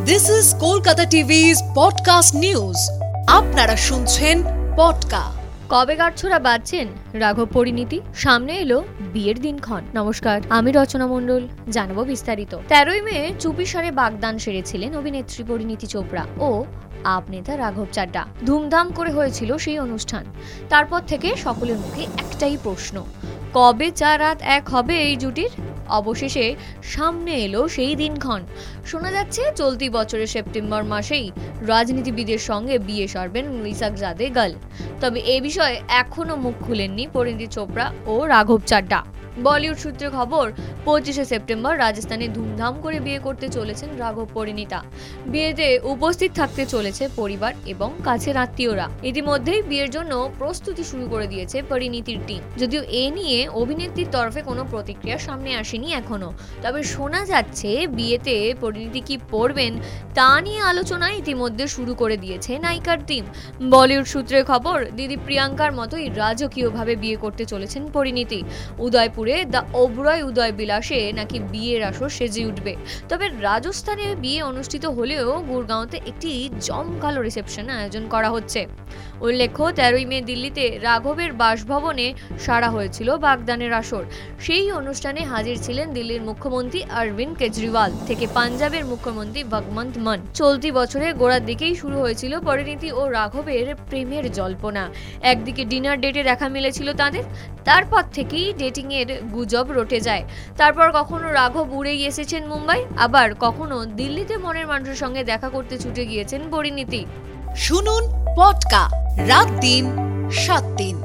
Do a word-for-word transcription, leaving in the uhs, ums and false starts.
This is Kolkata টিভি's podcast news. আপনারা শুনছেন পডকা। কবে গাঁটছড়া বাজছেন রাঘব পরিণীতি, সামনে এলো বিয়ের দিনক্ষণ। নমস্কার, আমি রচনা মণ্ডল, জানাবো বিস্তারিত। তেরোই মে চুপিসারে বাগদান সেরেছিলেন অভিনেত্রী পরিণীতি চোপড়া ও আপ নেতা রাঘব চাড্ডা। ধুমধাম করে হয়েছিল সেই অনুষ্ঠান। তারপর থেকে সকলের মুখে একটাই প্রশ্ন, কবে চা রাত এক হবে এই জুটির? অবশেষে সামনে এলো সেই দিনক্ষণ। শোনা যাচ্ছে চলতি বছরের সেপ্টেম্বর মাসেই রাজনীতিবিদের সঙ্গে বিয়ে সারবেন ইসাকজাদে গাল। তবে এ বিষয়ে এখনো মুখ খুলেননি পরিণীতি চোপড়া ও রাঘব চাড্ডা। বলিউড সূত্রে খবর, পঁচিশে সেপ্টেম্বর রাজস্থানে ধুমধাম করে বিয়ে করতে চলেছেন রাঘব পরিণীতা। বিয়েতে উপস্থিত থাকতে চলেছে পরিবার এবং কাছের আত্মীয়রা। ইতিমধ্যেই বিয়ের জন্য প্রস্তুতি শুরু করে দিয়েছে পরিণীতির টিম। যদিও এ নিয়ে অভিনেত্রীর তরফে কোনো প্রতিক্রিয়া সামনে আসেনি এখনো, তবে শোনা যাচ্ছে বিয়েতে পরিণীতি কি পরবেন তা নিয়ে আলোচনা ইতিমধ্যে শুরু করে দিয়েছে নায়িকার টিম। বলিউড সূত্রে খবর, দিদি প্রিয়াঙ্কার মতোই রাজকীয়ভাবে বিয়ে করতে চলেছেন পরিণীতি। উদয়পুর দ্য ওবরয় উদয় বিলাসে নাকি বিয়ের আসর সেজে উঠবে। তবে রাজস্থানে বিয়ে অনুষ্ঠিত হলেও গুরগাঁওতে একটি জমকালো রিসেপশন আয়োজন করা হচ্ছে। উল্লেখ্য, তেরোই মে দিল্লিতে রাঘবের বাসভবনে সারা হয়েছিল বাগদানের আসর। সেই অনুষ্ঠানে হাজির ছিলেন দিল্লির মুখ্যমন্ত্রী অরবিন্দ কেজরিওয়াল থেকে পাঞ্জাবের মুখ্যমন্ত্রী ভগবন্ত মান। চলতি বছরের গোড়ার দিকেই শুরু হয়েছিল পরিণীতি ও রাঘবের প্রেমের জল্পনা। একদিকে ডিনার ডেটে দেখা মিলেছিল তাদের, তারপর থেকেই ডেটিং এর গুজব রটে যায়। তারপর কখনো রাঘব উড়ে এসেছেন মুম্বাই, আবার কখনো দিল্লিতে মনের মানুষের সঙ্গে দেখা করতে ছুটে গিয়েছেন পরিণীতি। শুনুন পডকা রাত দিন সাত দিন।